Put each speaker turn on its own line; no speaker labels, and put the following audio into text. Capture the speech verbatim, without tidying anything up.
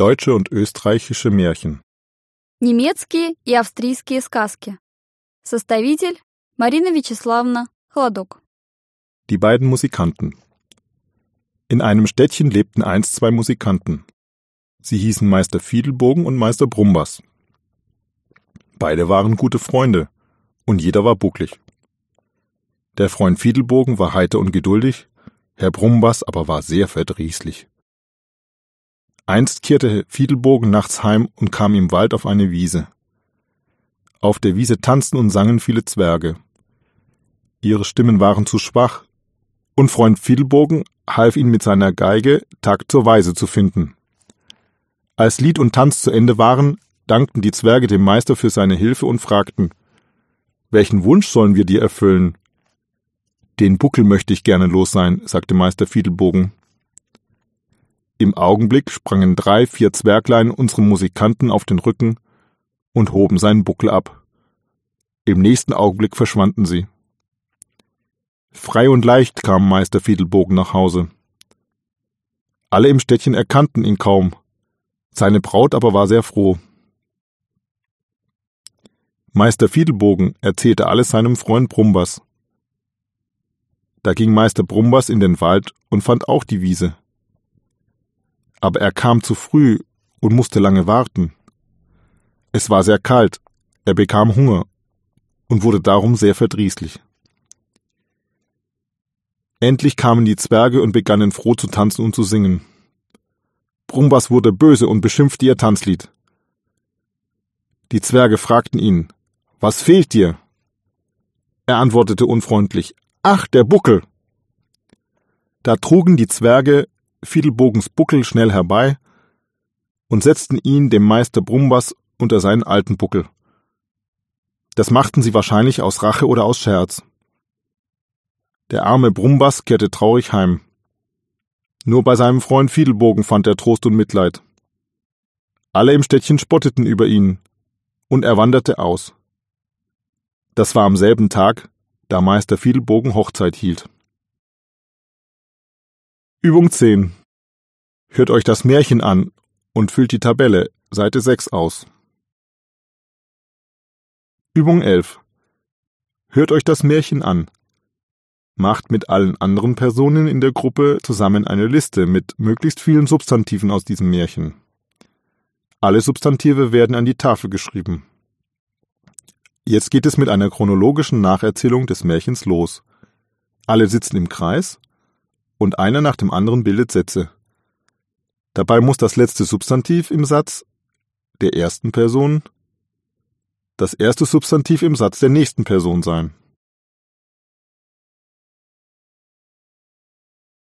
Deutsche und österreichische Märchen.
Немецкие и австрийские сказки. Составитель Marina Vячеславовna Хладок.
Die beiden Musikanten. In einem Städtchen lebten einst zwei Musikanten. Sie hießen Meister Fiedelbogen und Meister Brumbas. Beide waren gute Freunde, und jeder war bucklig. Der Freund Fiedelbogen war heiter und geduldig, Herr Brumbas aber war sehr verdrießlich. Einst kehrte Fiedelbogen nachts heim und kam im Wald auf eine Wiese. Auf der Wiese tanzten und sangen viele Zwerge. Ihre Stimmen waren zu schwach, und Freund Fiedelbogen half ihnen mit seiner Geige, Takt zur Weise zu finden. Als Lied und Tanz zu Ende waren, dankten die Zwerge dem Meister für seine Hilfe und fragten: »Welchen Wunsch sollen wir dir erfüllen?« »Den Buckel möchte ich gerne los sein«, sagte Meister Fiedelbogen. Im Augenblick sprangen drei, vier Zwerglein unserem Musikanten auf den Rücken und hoben seinen Buckel ab. Im nächsten Augenblick verschwanden sie. Frei und leicht kam Meister Fiedelbogen nach Hause. Alle im Städtchen erkannten ihn kaum, seine Braut aber war sehr froh. Meister Fiedelbogen erzählte alles seinem Freund Brumbas. Da ging Meister Brumbas in den Wald und fand auch die Wiese. Aber er kam zu früh und musste lange warten. Es war sehr kalt, er bekam Hunger und wurde darum sehr verdrießlich. Endlich kamen die Zwerge und begannen froh zu tanzen und zu singen. Brumbas wurde böse und beschimpfte ihr Tanzlied. Die Zwerge fragten ihn: »Was fehlt dir?« Er antwortete unfreundlich: »Ach, der Buckel!« Da trugen die Zwerge Fiedelbogens Buckel schnell herbei und setzten ihn dem Meister Brumbas unter seinen alten Buckel. Das machten sie wahrscheinlich aus Rache oder aus Scherz. Der arme Brumbas kehrte traurig heim. Nur bei seinem Freund Fiedelbogen fand er Trost und Mitleid. Alle im Städtchen spotteten über ihn, und er wanderte aus. Das war am selben Tag, da Meister Fiedelbogen Hochzeit hielt. Übung zehn. Hört euch das Märchen an und füllt die Tabelle, Seite sechs aus. Übung elf. Hört euch das Märchen an. Macht mit allen anderen Personen in der Gruppe zusammen eine Liste mit möglichst vielen Substantiven aus diesem Märchen. Alle Substantive werden an die Tafel geschrieben. Jetzt geht es mit einer chronologischen Nacherzählung des Märchens los. Alle sitzen im Kreis und einer nach dem anderen bildet Sätze. Dabei muss das letzte Substantiv im Satz der ersten Person das erste Substantiv im Satz der nächsten Person sein.